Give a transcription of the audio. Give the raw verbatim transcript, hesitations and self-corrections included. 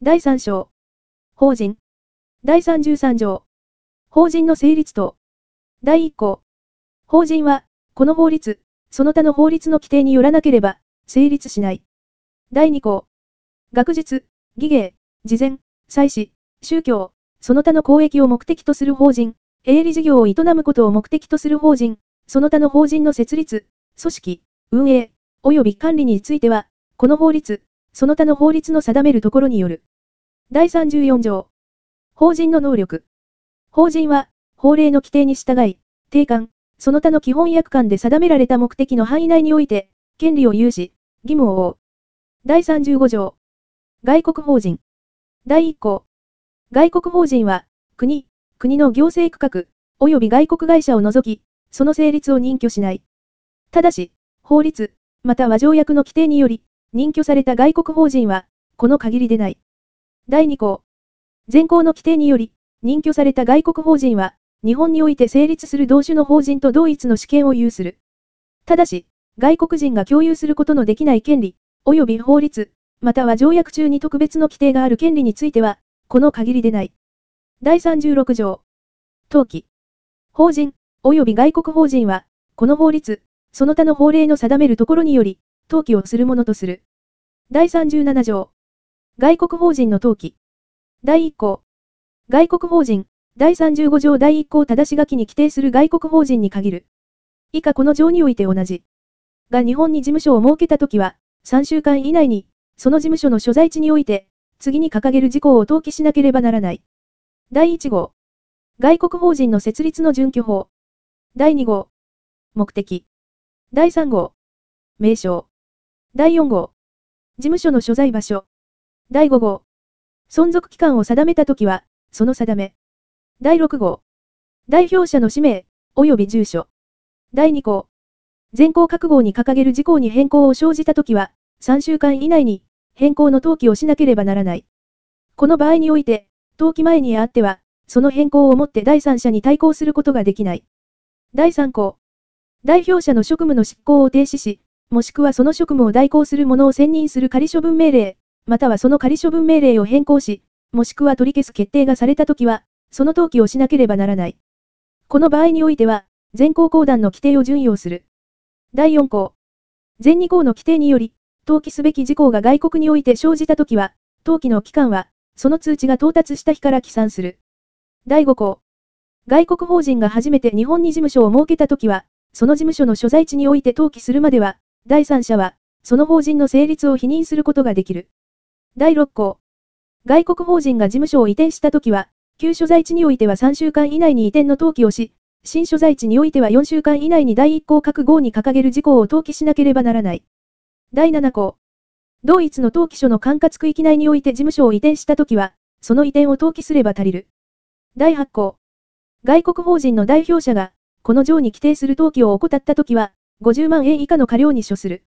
だいさん章。法人。だいさんじゅうさん条。法人の成立等。だいいっ項。法人は、この法律、その他の法律の規定によらなければ、成立しない。だいに項。学術、技芸、慈善、祭祀、宗教、その他の公益を目的とする法人、営利事業を営むことを目的とする法人、その他の法人の設立、組織、運営、及び管理については、この法律、その他の法律の定めるところによる。だいさんじゅうよん条。法人の能力。法人は、法令の規定に従い、定款、その他の基本約款で定められた目的の範囲内において、権利を有し、義務を負う。だいさんじゅうご条。外国法人。だいいっ項。外国法人は、国、国の行政区画、及び外国会社を除き、その成立を認許しない。ただし、法律、または条約の規定により、認許された外国法人は、この限りでない。だいに項。現行の規定により、認許された外国法人は、日本において成立する同種の法人と同一の主権を有する。ただし、外国人が共有することのできない権利、及び法律、または条約中に特別の規定がある権利については、この限りでない。だいさんじゅうろく条。登記。法人、及び外国法人は、この法律、その他の法令の定めるところにより、登記をするものとする。だいさんじゅうなな条。外国法人の登記。だいいっ項。外国法人、だいさんじゅうご条だいいっ項ただし書きに規定する外国法人に限る。以下この条において同じ。が日本に事務所を設けたときは、さんしゅうかん以内に、その事務所の所在地において、次に掲げる事項を登記しなければならない。だいいち号。外国法人の設立の準拠法。だいに号。目的。だいさん号。名称。だいよん号。事務所の所在場所。だいご号。存続期間を定めたときは、その定め。だいろく号。代表者の氏名、及び住所。だいに項。前項各号に掲げる事項に変更を生じたときは、さんしゅうかん以内に、変更の登記をしなければならない。この場合において、登記前にあっては、その変更をもって第三者に対抗することができない。だいさん項。代表者の職務の執行を停止し、もしくはその職務を代行する者を選任する仮処分命令、またはその仮処分命令を変更し、もしくは取り消す決定がされたときは、その登記をしなければならない。この場合においては、前項公団の規定を準用する。だいよん項。前に項の規定により、登記すべき事項が外国において生じたときは、登記の期間は、その通知が到達した日から起算する。だいご項。外国法人が初めて日本に事務所を設けたときは、その事務所の所在地において登記するまでは、第三者は、その法人の成立を否認することができる。だいろっ項。外国法人が事務所を移転したときは、旧所在地においてはさんしゅうかん以内に移転の登記をし、新所在地においてはよんしゅうかん以内にだいいっ項各号に掲げる事項を登記しなければならない。だいなな項。同一の登記所の管轄区域内において事務所を移転したときは、その移転を登記すれば足りる。だいはち項。外国法人の代表者が、この条に規定する登記を怠ったときは、ごじゅうまんえん以下の過料に処する。